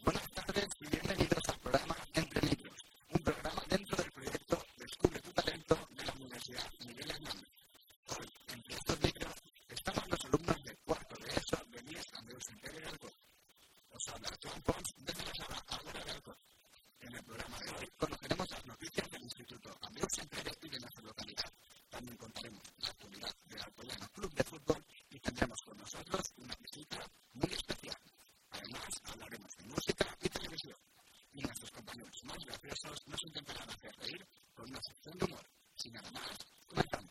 Buenas tardes y bienvenidos al programa Entre Libros, un programa dentro del proyecto Descubre tu talento de la Universidad Miguel Hernández. Hoy, entre estos libros, estamos los alumnos del cuarto de ESO de Mies Andreu Semper de Alcoy. Os habla Joan Pons desde la sala Ágora de Alcoy. En el programa de hoy conoceremos las noticias del Instituto Andreu Semper y de nuestra localidad. También contaremos la actualidad del Alcoyano Club de Fútbol y tendremos con nosotros una visita muy especial. Además, hablaremos de música y televisión. Y nuestros compañeros más graciosos nos intentarán hacer reír con una sección de humor. Sin nada más, comenzamos.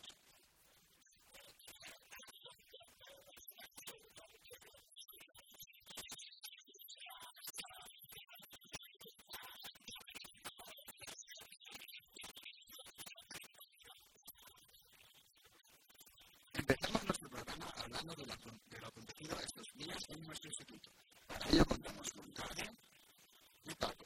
Empezamos nuestro programa hablando de lo acontecido estos días en nuestro instituto. Para ello contamos con Carmen y Paco.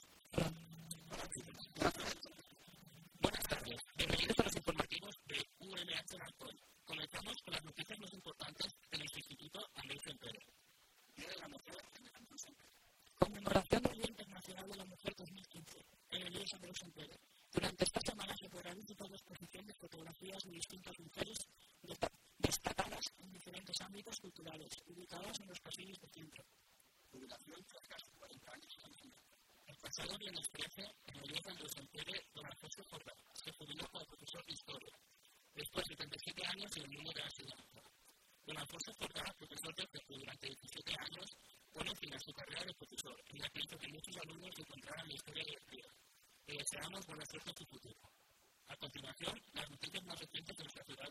Buenas tardes, bienvenidos a los informativos de UMH en Alcoy. Comenzamos con las noticias más importantes del Instituto Andreu Semper. Día de la Mujer en el Andreu Semper. Conmemoración del Día Internacional de la Mujer 2015 en el Mies Andreu Semper. Durante esta semana se podrán visitar la exposición de fotografías de distintas mujeres destacadas en diferentes ámbitos culturales, ubicadas en los pasillos del centro. Jubilación tras casi 40 años en la vida. El pasado viernes 13, en el Mies Andreu Semper, don Alfonso Jordá se jubiló como profesor de historia, después de 77 años en el mundo de la enseñanza. Don Alfonso Jordá, profesor de CEPU durante 17 años, pone fin a su carrera de profesor, en la que hizo que muchos alumnos encontraran la historia divertida. Le deseamos buena suerte en su futuro. A continuación, las noticias más recientes de nuestra ciudad.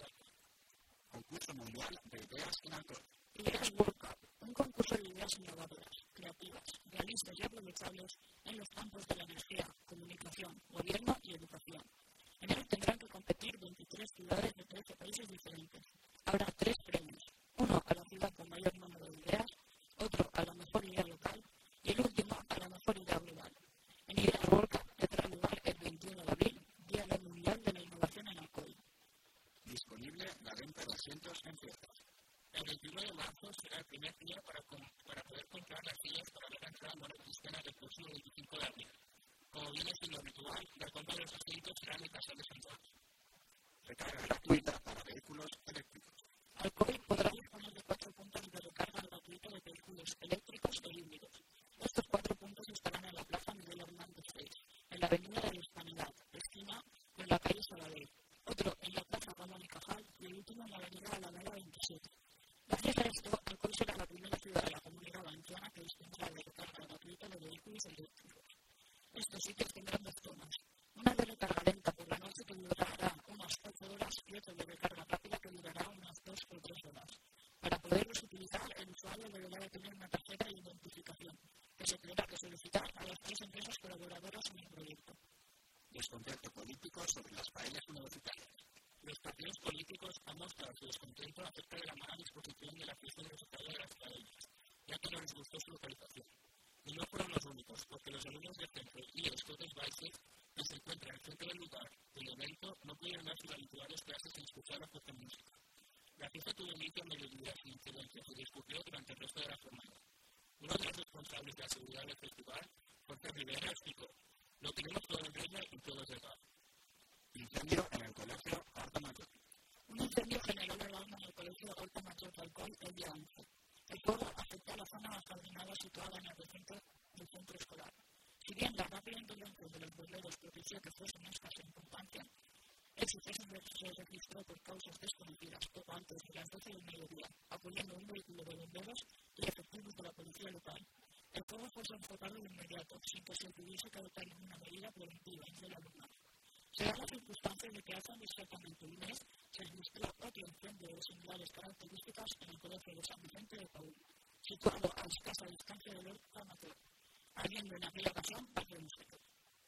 Concurso Mundial de Ideas en Alcoy. Ideas World Cup, un concurso de ideas innovadoras, creativas, realistas y aprovechables en los campos de la energía, comunicación, gobierno y educación. En él tendrán que competir 23 ciudades de 13 países diferentes. Habrá 3 premios, uno a la ciudad con mayor número de ideas, otro a la mejor idea local y el último a la mejor idea global. En Ideas World Cup tendrá lugar el 21 de abril, Día Mundial de la Innovación en Alcoy. Disponible la venta de asientos en fiestas. El 21 de marzo será el primer día para poder comprar las sillas para ver la entrada a la cristiana del próximo 25 de abril. Como viene siendo habitual, la compra de los asientos será en el Casal de Sant Joan. Recarga gratuita para vehículos eléctricos. Alcoy podrá disponer de 4 puntos de recarga gratuita de vehículos eléctricos e híbridos. Estos 4 puntos estarán en la Plaza Miguel Hernández 6, en la Avenida de la Hispanidad, esquina en la calle Sabadell, otro en la Plaza Ramón y Cajal y el último en la Avenida Alameda 27. Gracias a esto, Alcoy será la primera ciudad de la Comunidad Valenciana que dispondrá de recarga gratuita de vehículos eléctricos. Estos sitios tendrán 2 zonas, una de recarga lenta por la noche que durará unas 8 horas y otra de recarga rápida que durará unas 2 o 3 horas. Para poderlos utilizar, el usuario deberá de tener una tarjeta de identificación que se tendrá que solicitar a las 3 empresas colaboradoras en el proyecto. Descontento político sobre las paellas universitarias. Los partidos políticos han mostrado su descontento acerca de la mala disposición de la fiesta universitaria de las paellas, ya que no les gustó su localización. Y no fueron los únicos, porque los alumnos de centro y el Scottish Biceps, que se encuentran al frente del lugar del evento, no pudieron dar sus habituales clases sin escuchar la fuerte música. La fiesta tuvo inicio a mediodía sin incidencia, se discutió durante el resto de la jornada. Uno de los responsables de la seguridad del festival, Jorge Rivera, explicó: lo tenemos todo en regla y todo es legal. Incendio en el colegio Horta Mayor. Un incendio generó alarma en el colegio Horta Mayor de Alcoy el día 11. El fuego afectó a la zona ajardinada situada en el recinto del centro escolar. Si bien la rápida intervención de los bomberos propició que fuese una escasa importancia, el suceso se registró por causas desconocidas poco antes de las 12 del mediodía, acudiendo un vehículo de bomberos y efectivos de la policía local. El fuego fue enfocado de inmediato, sin que se tuviese que adoptar ninguna medida preventiva entre el alumnado. Se da la circunstancia de que hace exactamente un mes se registró otro incendio de similares características en el colegio de San Vicente de Paúl, situado a escasa distancia del Horta Mayor, habiendo en aquella ocasión parte de un sector.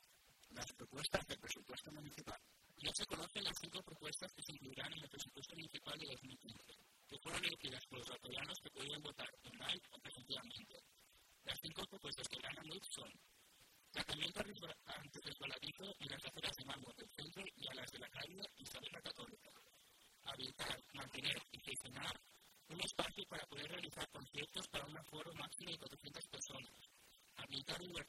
Las propuestas del presupuesto municipal. Ya se conocen las 5 propuestas que se incluirán en el presupuesto municipal de 2015, que fueron elegidas por los alcoyanos que podían votar online o presencialmente. Las 5 propuestas que ganan luz son: tratamiento antirresbaladizo en las aceras de mármol del centro y a las de la calle Isabel la Católica. Habilitar, mantener y gestionar un espacio para poder realizar conciertos para un aforo máximo de 400 personas. Habilitar un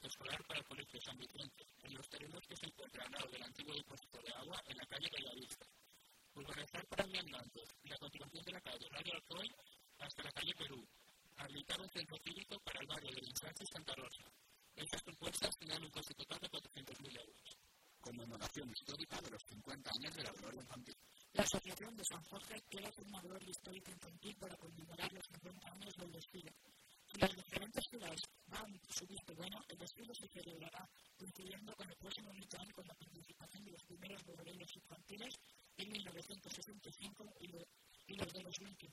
de San Vicente, en los terrenos que se encuentran al lado del antiguo depósito de agua en la calle Bellavista. Urbanizar para viandantes, la continuación de la calle Radio Alcoy hasta la calle Perú. Habilitar un centro cívico para el barrio de Insachi y Santa Rosa. Estas propuestas tienen un coste total de 400.000 euros. Conmemoración histórica de los 50 años de la Gloria Infantil. La Asociación de San Jorge quiere hacer una gloria histórica infantil para conmemorar los 50 años del desfile. Si las diferentes ciudades van su visto bueno, el desfile se celebrará coincidiendo con el próximo año con la participación de los primeros modelos infantiles en 1965 y los de 2015.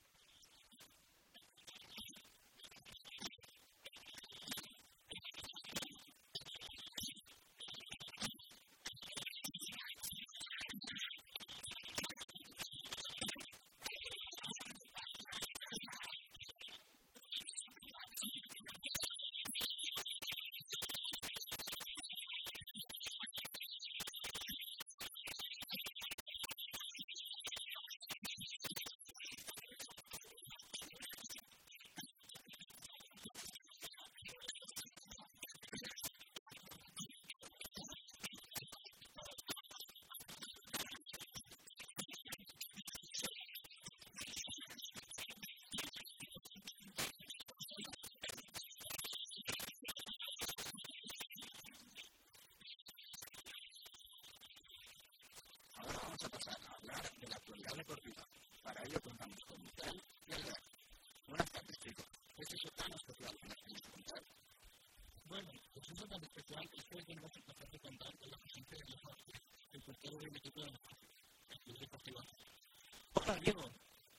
Vamos a pasar a hablar de la actualidad deportiva. Para ello contamos con Miguel y Albert. Buenas tardes, chicos. ¿Qué es eso tan especial que nos tenéis que contar? Bueno, pues eso tan especial es que hoy tenemos el placer de contar con la presencia de Diego García, el portero del equipo de el Club Deportivo. Hola, Diego.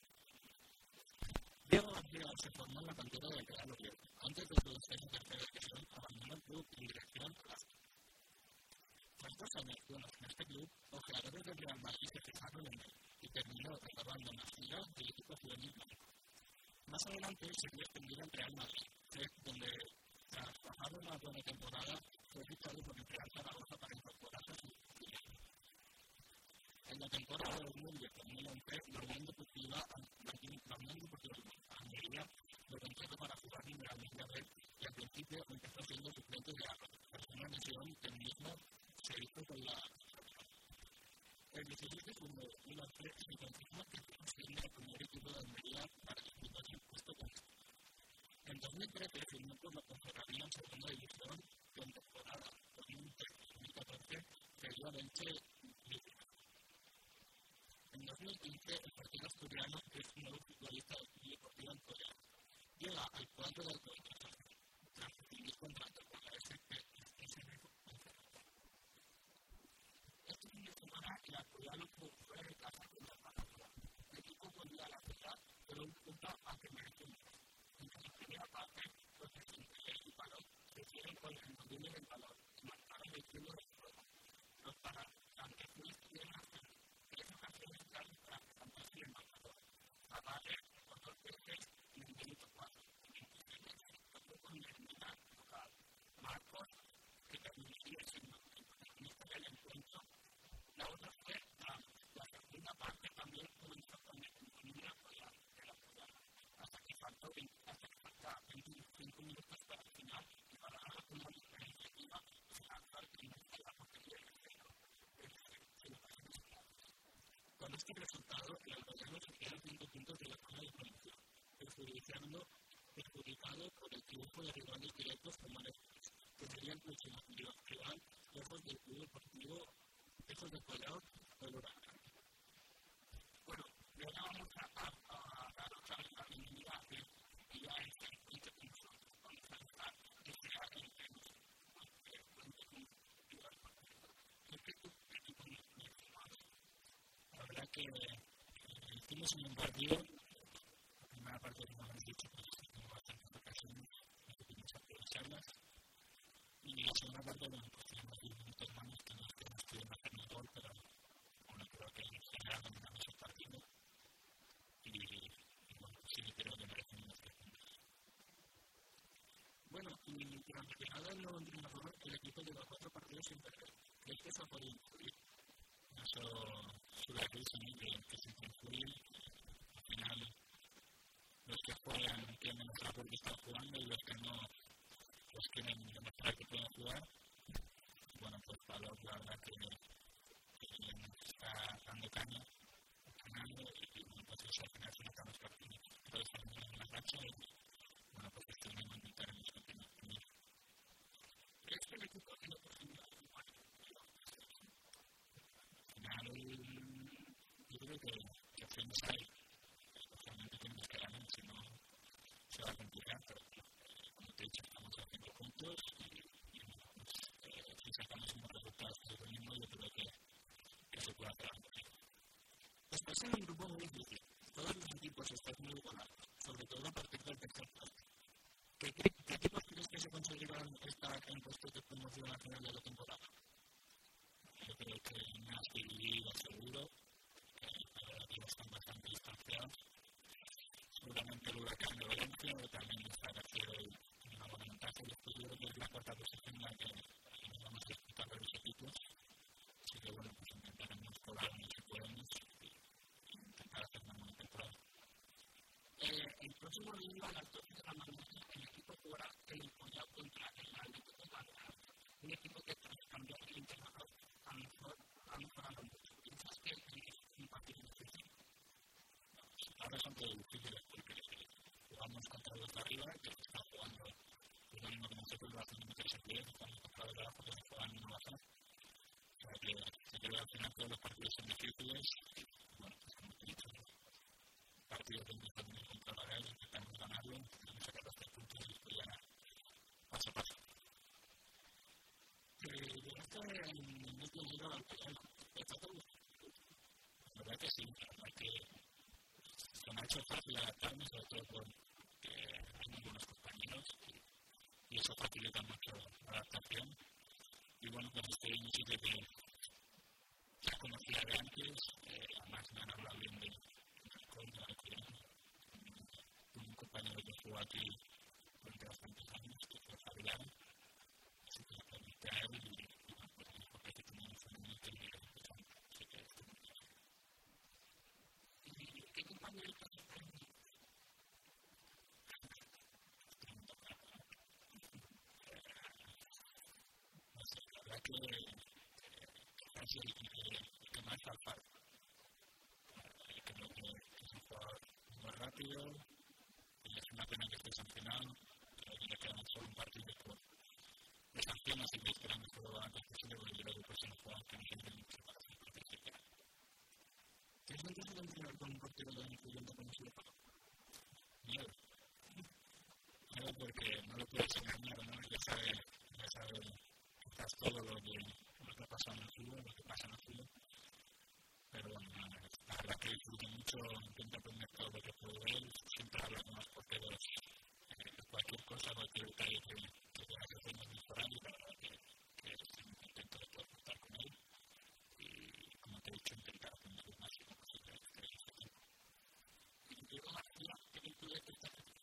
Diego García se formó en la cantera del Real Oviedo. Antes de producir en tercera división, abandonó el club en dirección a Alaska. Tras 2 años buenos en este club, los jugadores del Real Madrid se fijaron en él y terminó acabando en la gira del equipo juvenil mágico. Más adelante se vio extendido en Real Madrid, donde tras pasar una buena temporada fue fichado por el Real Zaragoza para incorporarse a su filial. En la temporada de 2010-2011, la Unión Deportiva Almería lo contrató para jugar en la Liga B y al principio empezó siendo suplente de Álvaro, tras una lesión que el mismo se hizo con la el 17 de junio de 2003 se confirmó que fue siendo el primer equipo de Almería para disputar el puesto con esto. En 2013 firmó por la Ponferradina en segunda división con temporada 2013-2014 que dio a Elche. En 2015 el partido asturiano es un nuevo futbolista del Club Deportivo Alcoyano. Llega al cuadro del Alcoyano tras recibir contrato con la SB Ponferrada. Este fin de semana el Alcoyano fue fuera de casa con la Zaragoza. El equipo volvió a la ciudad, pero un punto a que mereció más. En la primera parte, los de Quintero y Palón se hicieron con el dominio del balón y marcaron el tiro de juego. Los parantes tuvieron hasta 3 ocasiones claras para presentarse el marcador. Zavala por 2 veces en el minuto 4. En el 23 se tocó con la hermana local. Marcos, que terminó en el encuentro. La otra fue la segunda parte también comenzó con el dominio de la ciudad. Hasta que faltaba 25 minutos para el final y para ganar con una iniciativa se lanzó al primer de la portería del tercero. Con este resultado, el Alcoyano se queda 5 puntos de la zona de promoción, perjudicado por el triunfo de rivales directos como el que sería el próximo rival lejos del Club Deportivo, lejos del Collao o el Huracán. Bueno, y ahora vamos a dar otra vez la bienvenida a Phil, y ya es el encuentro con nosotros. Vamos a estar que sea el encuentro con lo que tu equipo me ha formado. La verdad que hicimos un buen partido. La primera parte, como habéis dicho, pues tuvimos bastantes ocasiones, no pudimos aprovecharlas. Y la segunda parte, bueno, pues tenemos 10 minutos más que nos pudieron hacer mejor, pero bueno, creo que en general dominamos el partido. Y bueno, sí que creo que merecemos 3 puntos. Bueno, y durante la llegada del nuevo entrenador, el equipo lleva 4 partidos sin perder. ¿Crees que eso ha podido influir? Eso suele decirse que se puede influir. Al final, los que juegan quieren demostrar por qué están jugando y los que no, pues quieren demostrar que pueden jugar. blog, la verdad que está dando caña, ganando y pues eso al final se nota los partidos. Pero está en la racha y bueno, pues esto no intentar en los continuos. Pero es que el equipo tiene posibilidad de jugar. Al final, yo creo que opciones hay. Especialmente tenemos que ganar, si no se va a complicar, pero como te he dicho, estamos a 5 puntos y si sacamos unos resultados por el mismo, yo creo que se puede hacer algo. Estás en un grupo muy difícil. Todos los equipos están muy igualados, sobre todo a partir del tercer puesto. ¿Qué equipos crees que se conseguirán estar en puestos de promoción al final de la temporada? Yo creo que Nashville y Liga seguro, que están bastante distanciados. Seguramente el Huracán de Valencia también está haciendo una buena ventaja. Después yo creo que es la cuarta posición en la que vamos a disputar de los equipos. Así que bueno, pues intentaremos colarnos si podemos y intentar hacer una buena temporada. El próximo domingo a las 12 de la mañana el equipo jugará el Empollado contra el Atlético de Madrid. Un equipo que tras cambiar el entrenador a lo mejor mucho. ¿Piensas que es un partido difícil? Ahora son todos difíciles porque jugamos contra los de arriba, que están jugando lo mismo que nosotros, lo hacen muchos partidos, estamos contra los de abajo que se juegan en baja. O sea que se cree al final todos los partidos son difíciles. Bueno, pues como te he dicho, partidos que empezamos contra la Real, intentamos ganarlo, tenemos que sacar los 3 puntos y después ya paso a paso. De esto en el último libro al final, está todo. La verdad que sí, la verdad que se me ha hecho fácil adaptarme, sobre todo porque hay muy buenos compañeros y eso facilita mucho la adaptación. Y bueno, pues estoy en un sitio que ya conocía de antes, además me han hablado bien de un compañero que estuvo aquí durante bastantes años, que fue Fabián, así que le pregunté a él y bueno, pues me dijo que teníamos un minuto y me dijo que así que estoy muy bien. ¿Y qué compañero te hace para mí? No sé, la verdad que es el que más falta. Creo que es un jugador muy rápido y es una pena que esté sancionado. Le queda solo un partido de sanción, así que esperamos que lo haga antes posible porque yo creo que es un jugador que no tiene mucho para hacer participación. ¿Qué es lo que se va a entrenar con un portero de influyente como su papá? Miedo. Miedo porque no lo puedes engañar, ¿no? Ya sabe quizás todo lo que pasa en el fútbol, lo que pasa en el fútbol. Pero bueno, la verdad que disfruto mucho, intento aprender todo lo que puedo ver, siempre hablo con los porteros de cualquier cosa, cualquier detalle que tenga que hacer mejorar y la verdad que intento de poder contar con él y como te he dicho, intentar aprender lo máximo posible de este equipo. Y luego García, ¿qué te impide que estés aquí?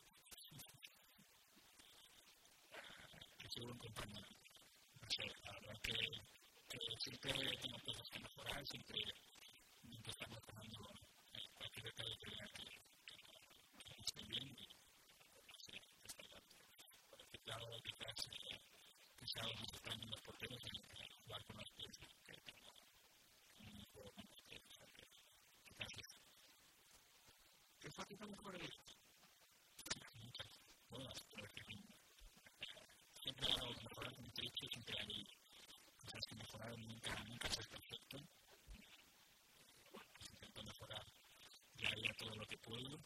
Que soy un compañero. No sé, la verdad que siempre tengo cosas que mejorar, siempre estamos tomando cualquier detalle que vea que esté bien y no sé, está dando. Porque claro, quizás que sea algo más extraño en los porteros en jugar con los pies que tengo un juego con los pies, o sea que quizás es. ¿Qué falta mejor es? Muchas, todas, pero que siempre hago mejorar con el hecho, siempre hay cosas que mejorar, nunca es perfecto. Intento mejorar diaria todo lo que puedo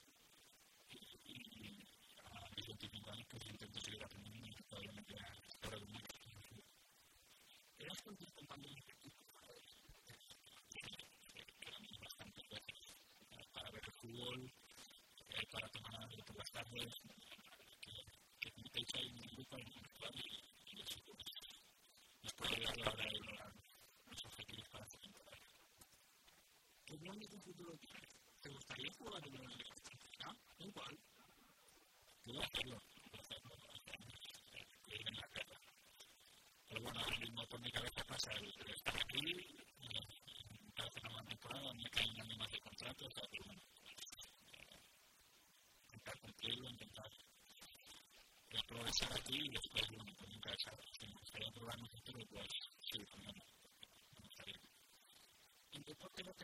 y a mis 25 años pues intento seguir aprendiendo y probablemente ahora de mucho. ¿Eras con tus compañeros de equipo que eran bastantes veces para ver el fútbol, para tomar algo por las tardes, que como te he dicho hay un grupo virtual y eso pues nos puede ayudar a la hora de lograr los objetivos para esta temporada? ¿Qué planes de futuro tienes? ¿Te gustaría jugar en una liga extranjera? Igual. Puedo hacerlo. Ir en la guerra. Pero bueno, ahora mismo por mi cabeza pasa el estar aquí, intentar hacer una buena temporada, me cae un año más de contrato, o sea que bueno, intentar cumplirlo, intentar progresar aquí y después, bueno, pues nunca sabes. Si me gustaría probar un futuro, pues sí, también. deporte lo que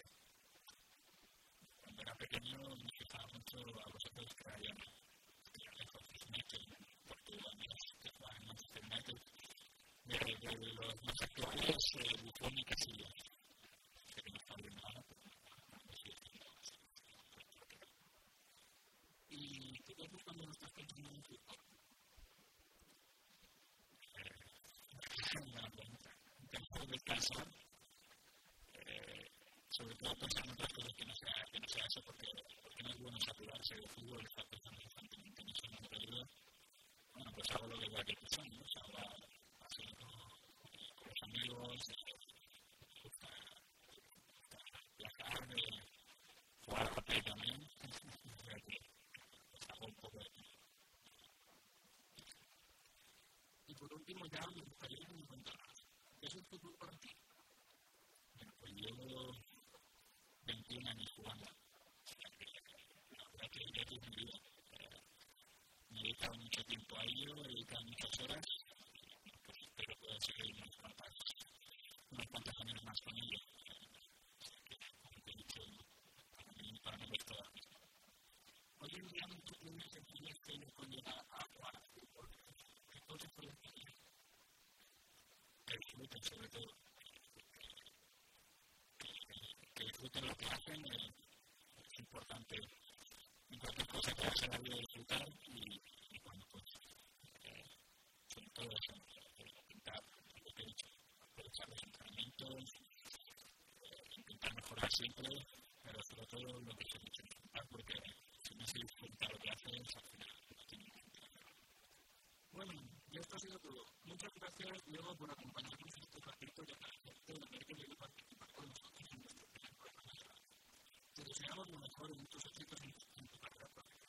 cuando era pequeño me fijaba mucho a vosotros que habían lejos de United, Portugal, que juegan en Manchester United, de los más actuales, Buffon y Casillas, que no está bien nada, pero no sé si y tú ves cuando no estás pensando en fútbol. Una pregunta. Después de casa, sobre todo pensar en otras cosas que no sea eso, porque no es bueno saturarse de fútbol, estar pensando constantemente en eso, en la realidad. Bueno, pues hago lo que cualquier persona, ¿no? O sea, ahora haciendo con los amigos, viajar, jugar a la play también, o sea que pues hago un poco de todo. Y por último ya me gustaría que me contaras, ¿qué es el fútbol para ti? Bueno, pues llevo 21 años jugando. La verdad que ya es mi vida. Me he dedicado mucho tiempo a ello, he dedicado muchas horas. Pues espero poder seguir unos cuantos años más con ello. Como te he dicho, para no ver toda la misma. Hoy en día muchos tienes el primer que me conlleva a jugar a fútbol. Entonces, por ejemplo, que disfruten sobre todo. Que disfruten lo que hacen, es importante en cualquier cosa que hagas en la vida disfrutar y bueno, pues sobre todo eso, intentar, lo que he dicho, aprovechar los entrenamientos, intentar mejorar siempre, pero sobre todo lo que se dicho, disfrutar, porque si no se disfruta lo que haces, al final no tiene ningún. Bueno, y esto ha sido todo. Muchas gracias, Diego, por acompañarnos en este capítulo y agradecerte el haber querido participar con nosotros en nuestro primer programa de radio. Te deseamos lo mejor en muchos éxitos en tu carrera profesional.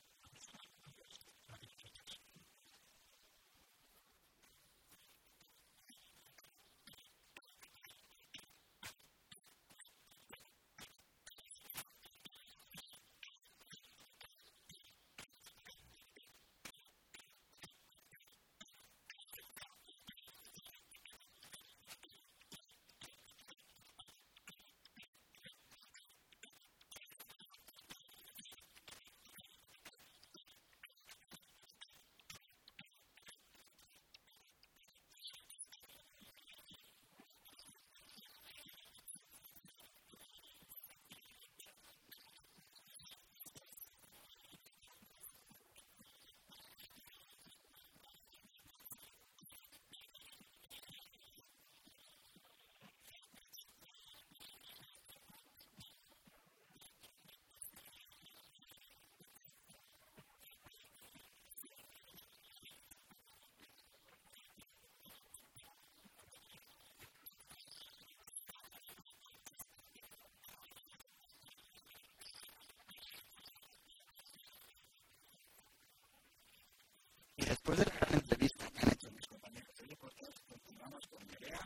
Y después de la gran entrevista que han hecho mis compañeros de deportes, continuamos con Nerea,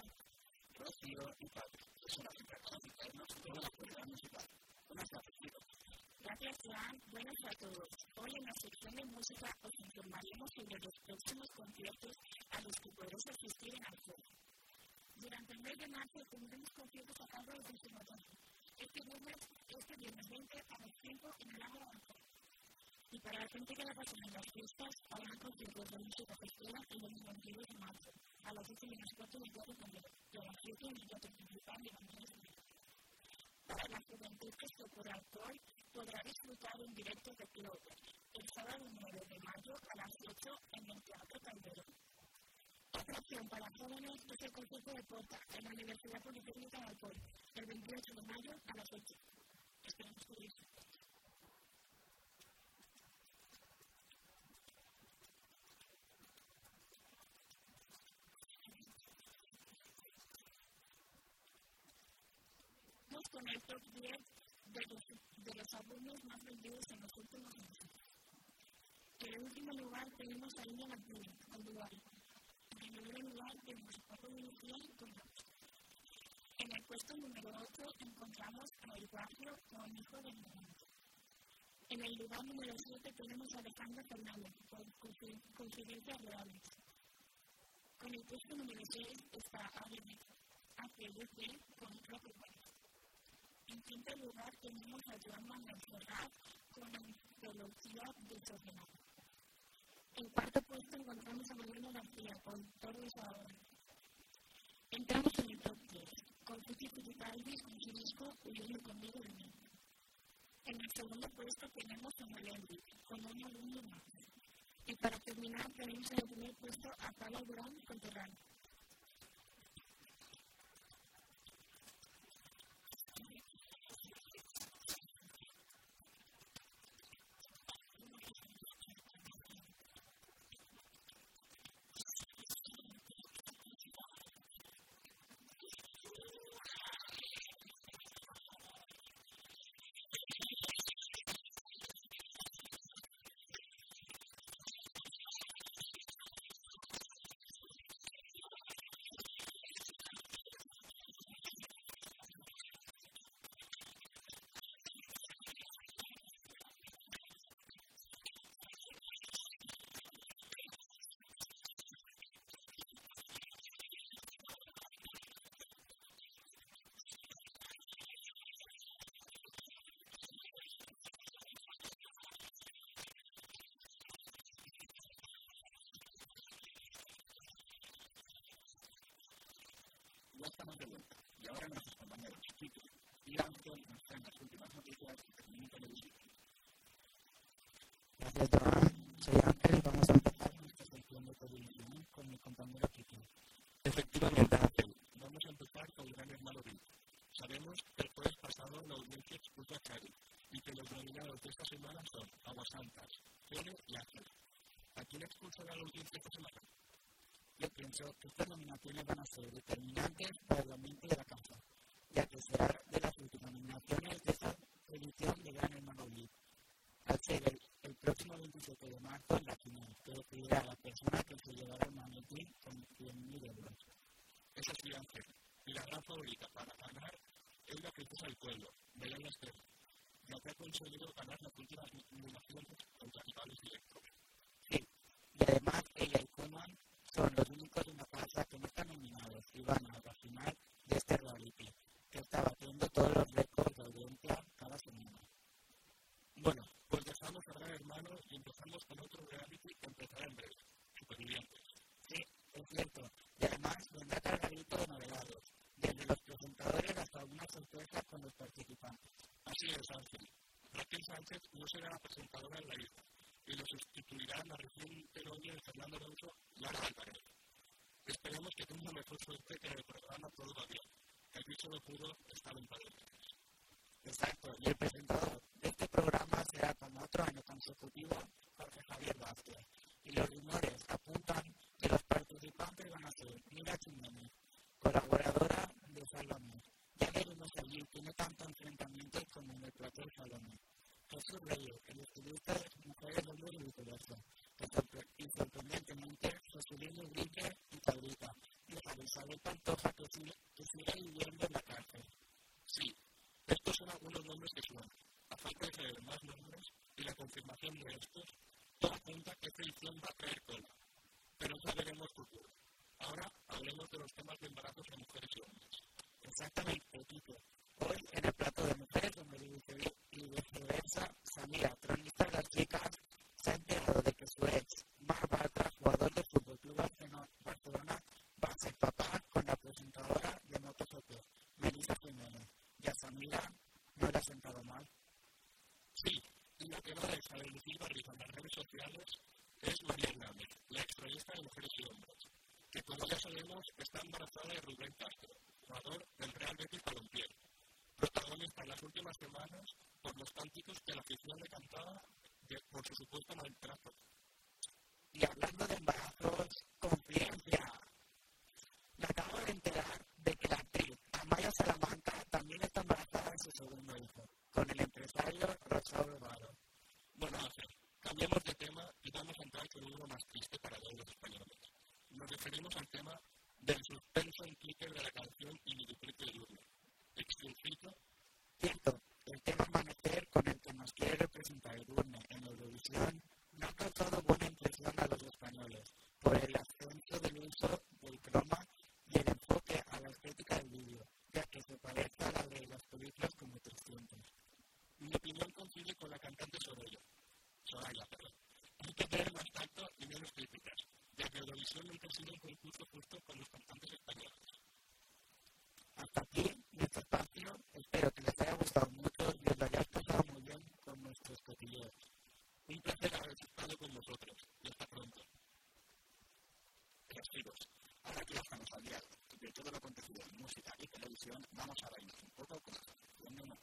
Rocío y Pablo, que son las encargadas de traernos toda la actualidad musical. Buenas tardes, chicos. Gracias, Joan. Buenas a todos. Hoy en la sección de música os informaremos sobre los próximos conciertos a los que podréis asistir en Alcoy. Durante el mes de marzo tendremos conciertos a cargo de Simotón. Este viernes 20 a las 5 en el Lago de Alcoy. Y para la gente que la pasa en las fiestas, habrá conciertos de música festival el 22 de marzo, a las 8:15 del Teatro Congreso, y a las 7 en el Teatro Principal de Banderas de México. Para la juventud que se por Alcoy, podrá disfrutar en directo de Clover, el sábado 9 de mayo a las 8 en el Teatro Calderón. Otra opción para jóvenes es el concierto de Porta en la Universidad Politécnica de Alcoy, el 28 de mayo a las 8. Esperemos que disfruten. Con el top 10 de los álbumes más vendidos en los últimos meses. En el último lugar tenemos a India Natura, con Dubai. En el primer lugar tenemos a Paco Milicia con Ramos. En el puesto número 8 encontramos a El Barrio con Hijo del Momento. En el lugar número 7 tenemos a Alejandro Fernández con Confidencias Reales. Con el puesto número 6 está ABC con Rock Urbano. En quinto lugar tenemos a Joan Manuel Serrat con Antología Desordenada. En cuarto puesto encontramos a Mariano García con Todos Ahora. Entramos en el top 10 con Fuji Fujitalvis con su disco Huyendo Conmigo de mí. En el segundo puesto tenemos a Melendi con Un Alumno Más. Y para terminar tenemos en el primer puesto a Paula Durán con Terrano. Ya estamos de vuelta y ahora nuestros compañeros Chico y Ángel nos traen las últimas noticias de Camino Televisión. Gracias, Joan. Soy Ángel y vamos a empezar nuestra sección de televisión con mi compañero Kiki. Efectivamente, Ángel. Vamos a empezar con Gran Hermano VIP. Sabemos que el jueves pasado la audiencia expuso a Xavi y que los nominados de esta semana son Aguas Santas, Fene y Ángel. ¿A quién expulsará la audiencia esta semana? Yo pienso que estas nominaciones van a ser determinantes para el ambiente de la casa, ya que será de las últimas nominaciones de esta edición de Gran Hermano VIP. Al ser el próximo 27 de marzo la final, que decidirá a la persona que se llevará el maletín con 100.000 euros. Es así, Ángel. Y la gran favorita para ganar es la princesa del pueblo, Belén Esteban, ya que ha conseguido ganar las últimas nominaciones contra rivales directos. Sí, y además ella y Conan son los únicos de una casa que no están nominados y van a la final de este reality, que está batiendo todos los récords de audiencia cada semana. Bueno, pues dejamos a Gran Hermano y empezamos con otro reality que empezará en breve, Supervivientes. Sí, es cierto, y además vendrá cargadito de novedades, desde los presentadores hasta una sorpresa con los participantes. Así es, Ángel. Raquel Sánchez no será la presentadora en la isla y lo sustituirá la recién peronía de Fernando Alonso, Lara Álvarez. Esperemos que tenga mejor suerte que en el programa Todo va bien, que el bicho no pudo estar en Palencia. Exacto, y el presentador de este programa será como otro año consecutivo Jorge Javier Vázquez. Y los rumores apuntan que los participantes van a ser Mira Chimene, colaboradora de Sálvame. Ya veremos allí que no tanto enfrentamientos como en el plato de Sálvame. Jesús Reyes, el estilista de Mujeres del Mundo y viceversa, y sorprendentemente Joselino Brinque y Taurita, y a Isabel Pantoja que sigue viviendo en la cárcel. Sí, estos son algunos nombres que suenan. A falta de saber más nombres y la confirmación de estos, toda cuenta que esta edición va a traer cola. Pero ya veremos futuro. Ahora hablemos de los temas de embarazos de mujeres y hombres. Exactamente, Tito. Hoy en el plato de Mujeres y viceversa, Samira, cronista de las chicas, se ha enterado de que su ex, Marc Bartra, jugador del FC Barcelona, va a ser papá con la presentadora de MotoGP, Melissa Jiménez. Y a Samira no le ha sentado mal. Sí, y la que va a dejar el barriga en las redes sociales es María Hernández, la extranjista de Mujeres y Hombres, que como ya sabemos está embarazada de Rubén Castro, jugador del Real Betis Balompié, protagonista en las últimas semanas por los cánticos que la afición le cantaba por su supuesto maltrato. Y hablando de embarazos, confidencia. Me acabo de enterar de que la actriz Amaya Salamanca también está embarazada de su segundo hijo, con el empresario Rosauro Varo. Bueno, Ángel, cambiemos de tema y vamos a entrar con uno más triste para todos los españoles. Nos referimos al tema del suspenso en Twitter de la canción Y mi duplete de Lourdes. ¿Explico? Cierto, el tema Amanecer con el que nos quiere representar Edurne en Eurovisión no ha causado buena impresión a los españoles por el ascenso del uso del croma y el enfoque a la estética del vídeo, ya que se parece a la de las películas como Te Hay que tener más tacto y menos críticas, ya que Eurovisión nunca ha sido un concurso justo con los cantantes españoles. Hasta aquí nuestro espacio. Espero que les haya gustado mucho y os lo hayáis pasado muy bien con nuestros cotillos. Un placer haber estado con vosotros y hasta pronto. Amigos, ahora que ya estamos al día de todo lo acontecido en música y televisión, vamos a reírnos un poco con la sección de humor.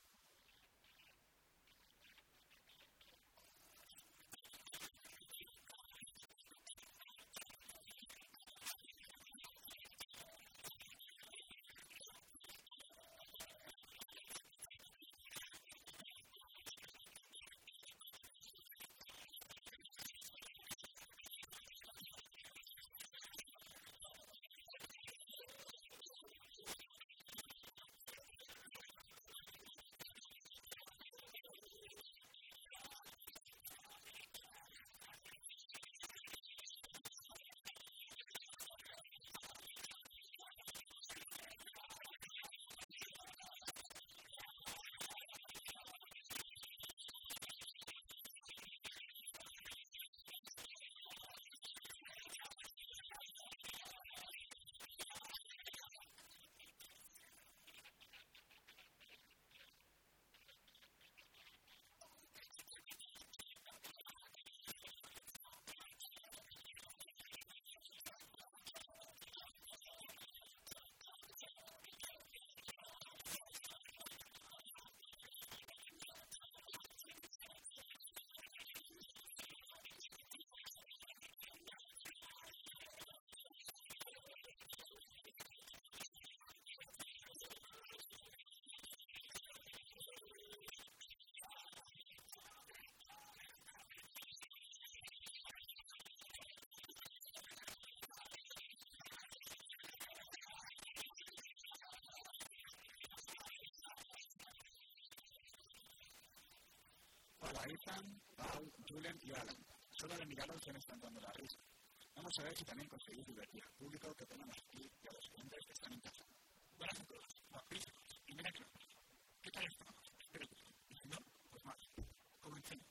Hola, Ethan, Paul, Julian y Alan. Solo de mirarlos ya me están dando la risa. Vamos a ver si también conseguís divertir al público que tenemos aquí y a los clientes que están en casa. Buenas a todos, guapísimos, y mira que no. ¿Qué tal estamos? Espero que bien. Y si no, pues mal. Comencemos.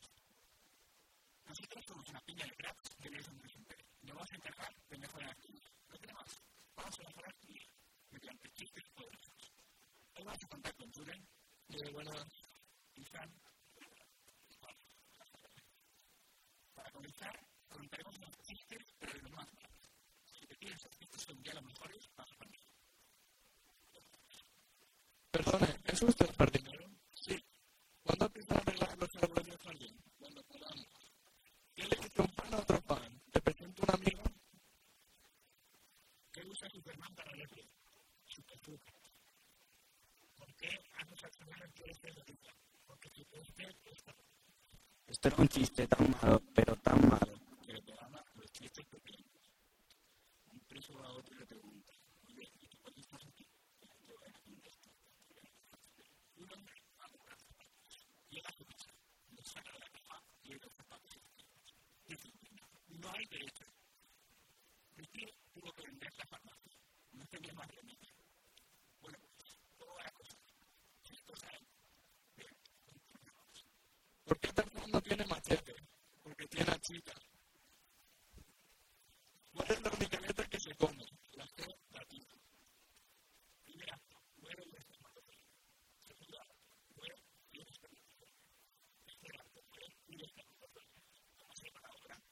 Nosotros somos una piña de cracks que lees un presente. Nos vamos a encargar de mejorar tu vida. Lo que demás, vamos a mejorar tu vida mediante chistes poderosos. Hoy vamos a contar con Julian, y Sam. Para comenzar, contaremos unos chistes, pero de lo más malos. Si te piensas que estos son ya los mejores, vas a poner. Perdone, ¿es usted jardinero? Sí. ¿Cuándo empiezan a arreglar los árboles del jardín? Cuando podamos. ¿Qué le dice un pan a otro pan? ¿Te presento un amigo? ¿Qué usa Superman para leer? Superflujo. ¿Por qué haces accionar el que es de risa? Porque si puedes ver, está. Esto es un chiste tan malo, pero tan malo. Que le programa los chistes pequeños. Un preso a otro le pregunta: oye, ¿y tú por qué estás aquí? Un hombre va a comprar zapatos. Llega a su casa, los saca de la caja y los zapatos. Dice: no hay derecho. Mi tío tuvo que vender la farmacia. No tenía más remedio. Bueno, ¿cómo va la cosa? Si esto sale. Bien. ¿Por qué Tarzán no tiene machete? Porque tiene achita. ¿Cuál es la única letra que se come? La C latina. Primer acto, muero y desperdicio. Segundo acto, muero y desperdicio. Tercer acto, muero y desperdicio. Como se llama la obra,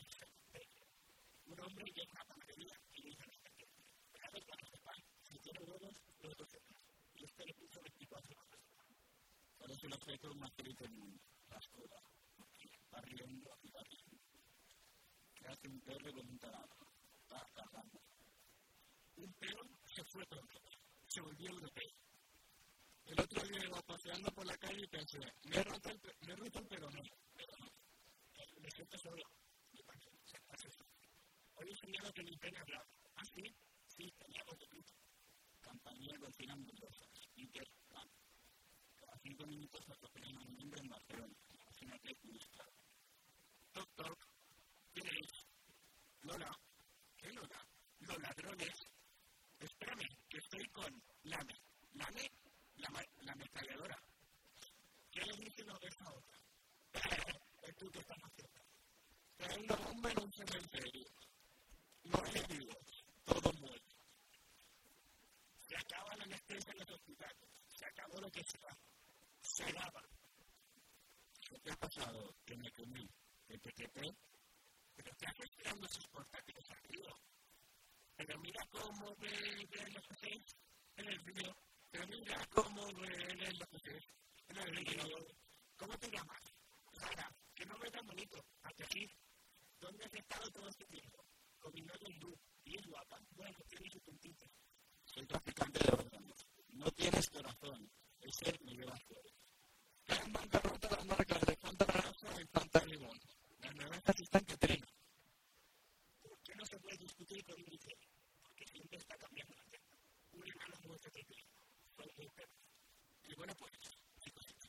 un hombre llega a una panadería y le dice a la gente: cada vez que sepan, si tiene huevos, los 12 más. Y usted le puso 24 horas. Parece el objeto más feliz del mundo. La escuela. Va riendo y va riendo. ¿Qué hace un perro con un taladro? Va cagando. Un perro se fue pronto. Se volvió europeo. El otro día iba paseando por la calle y pensé, me he roto el peroné. Pero no. Me siento solo. Y para que se pase eso. Hoy he soñado que mi pene hablaba. ¿Ah, sí? Sí, tenía voz de bruto. Campanilla cocina hamburguesas. Inter, plan. Cada 5 minutos atropellan a un hombre en Barcelona. Imagínate, muy claro. Toc, toc. ¿Quién es? Lola. ¿Qué Lola? Los ladrones. Espérame, que estoy con Lame. ¿Lame? La ametralladora. ¿Qué le dice lo de esa otra? Es tú que estás haciendo. hay una bomba en un cementerio. No hay heridos, todo muere. Se acaba la anestesia en los hospitales, se acabó lo que sea, se lava. ¿Qué ha pasado? Que me comí el PTP, pero ¿qué haces tirando esos portátiles arriba? Pero mira cómo ve los PCs en el vídeo, pero mira cómo ve los PCs en el vídeo. ¿Cómo te llamas? Sara, que no me tan bonito, a tejer. ¿Dónde has estado todo este tiempo? Combinando el look, y es guapa, bueno, tiene su puntito. Soy traficante de órganos. No tienes corazón. El ser me lleva fuera. Caen en bancarrota las marcas de Fanta Naranja y Fanta Limón. Las naranjas están que trinan. ¿Por qué no se puede discutir con un ligero? Porque siempre está cambiando la teta. Un enano muerto que trina. Son muy perros. Y bueno, pues, hay cositas.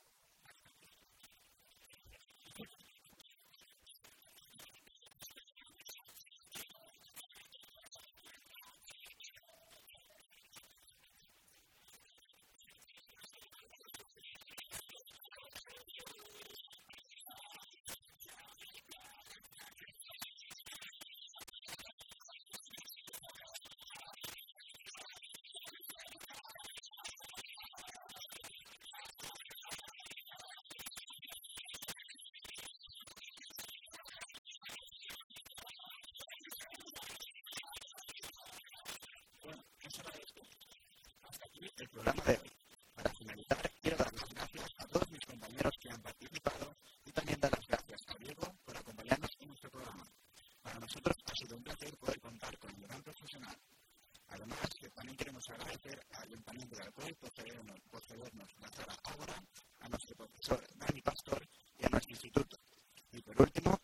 El programa de hoy. Para finalizar, quiero dar las gracias a todos mis compañeros que han participado y también dar las gracias a Diego por acompañarnos en nuestro programa. Para nosotros ha sido un placer poder contar con un gran profesional. Además, también queremos agradecer al Ayuntamiento de Alcoy por cedernos la sala Ágora, a nuestro profesor Dani Pastor y a nuestro instituto. Y por último,